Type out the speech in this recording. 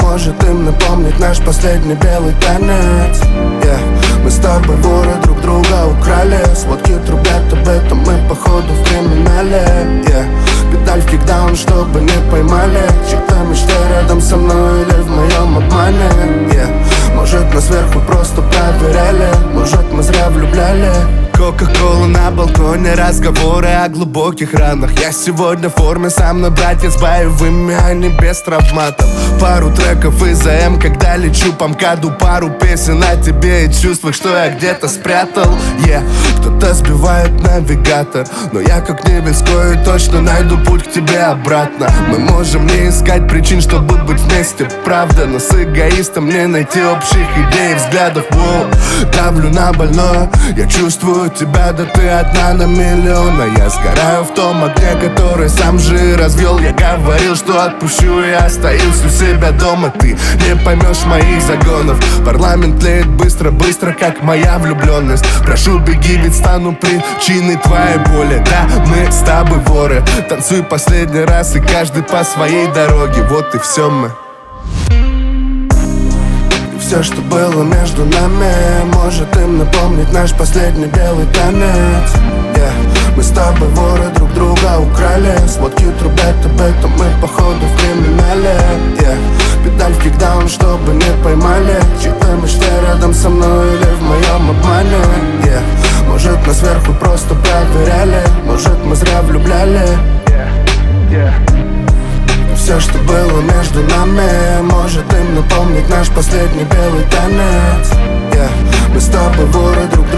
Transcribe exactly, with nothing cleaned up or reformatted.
может им напомнить наш последний белый танец. yeah. Мы с тобой воры, друг друга украли. Сводки трубят об этом, мы походу в криминале. yeah. Педаль в кикдаун, чтобы не поймали. Чьи-то мечты рядом со мной или в моем обмане. yeah. Может нас сверху просто проверяли, может мы зря влюбляли. Кока-кола на балконе, разговоры о глубоких ранах. Я сегодня в форме, сам на братья с боевыми, а не без травматов. Пару треков из-за М, когда лечу по МКАДу. Пару песен о тебе и чувствах, что я где-то спрятал. yeah. Кто-то сбивает навигатор, но я как Невельской точно найду путь к тебе обратно. Мы можем не искать причин, чтобы быть вместе, правда, но с эгоистом не найти общих идей и взглядов. Воу, давлю на больное, я чувствую тебя, да ты одна на миллион. А я сгораю в том огне, который сам же и развел. Я говорил, что отпущу и остаюсь у себя дома. Ты не поймешь моих загонов. Парламент тлеет быстро, быстро, как моя влюбленность. Прошу, беги, ведь стану причиной твоей боли. Да, мы с тобой воры. Танцуй последний раз, и каждый по своей дороге. Вот и все мы. Все, что было между нами, может им напомнить наш последний белый танец. yeah. Мы с тобой воры, друг друга украли. Сводки трубят об этом, мы походу в криминале. yeah. Педаль в кикдаун, чтобы не поймали. Чьи-то мечты рядом со мной или в моем обмане. yeah. Может нас сверху просто проверяли, может мы зря влюбляли. yeah. Yeah. Все, что было между нами, может им напомнить наш последний белый танец. yeah. Мы с тобой воры, друг